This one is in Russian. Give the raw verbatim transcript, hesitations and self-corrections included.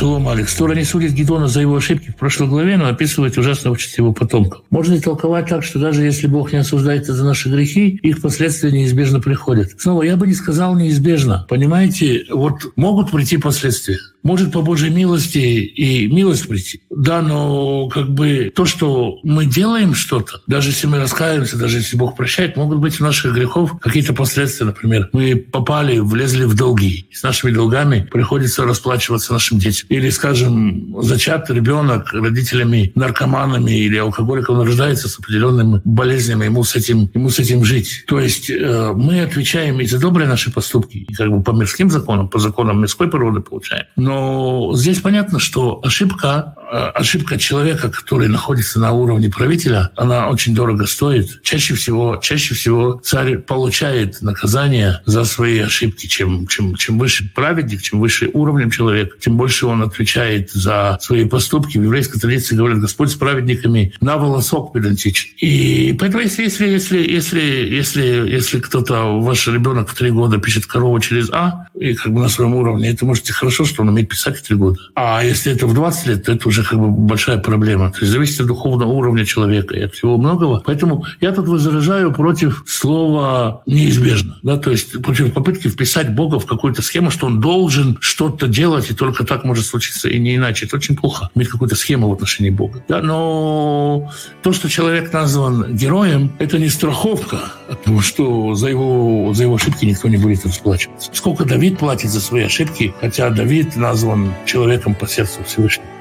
Шалом Алекс. Тора не судит Гидеона за его ошибки в прошлой главе, но описывает ужасно участь его потомков. Можно ли толковать так, что даже если Бог не осуждает за наши грехи, их последствия неизбежно приходят? Снова, я бы не сказал неизбежно. Понимаете, вот могут прийти последствия. Может по Божьей милости и милость прийти. Да, но как бы то, что мы делаем что-то, даже если мы раскаиваемся, даже если Бог прощает, могут быть у наших грехов какие-то последствия. Например, мы попали, влезли в долги. И с нашими долгами приходится расплачиваться нашим детям. Или, скажем, зачат ребенок родителями наркоманами или алкоголиком рождается с определенными болезнями, ему с этим, ему с этим жить. То есть э, мы отвечаем и за добрые наши поступки, и как бы по мирским законам, по законам мирской природы получаем. Но здесь понятно, что ошибка, ошибка человека, который находится на уровне правителя, она очень дорого стоит. Чаще всего, чаще всего царь получает наказание за свои ошибки. Чем, чем, чем выше праведник, чем выше уровнем человек, тем больше он отвечает за свои поступки. В еврейской традиции говорят, Господь с праведниками на волосок педантичен. И поэтому если, если, если, если, если, если кто-то, ваш ребенок в три года пишет корову через А, и как бы на своем уровне, это можете хорошо, что он умеет писать в три года. А если это в двадцать лет, то это уже как бы большая проблема. То есть зависит от духовного уровня человека и от всего многого. Поэтому я тут возражаю против слова «неизбежно». Да? То есть против попытки вписать Бога в какую-то схему, что он должен что-то делать, и только так может случиться, и не иначе. Это очень плохо, иметь какую-то схему в отношении Бога. Да? Но то, что человек назван героем, это не страховка, потому что за его, за его ошибки никто не будет расплачиваться. Сколько Давид платит за свои ошибки, хотя Давид назван человеком по сердцу Всевышнего.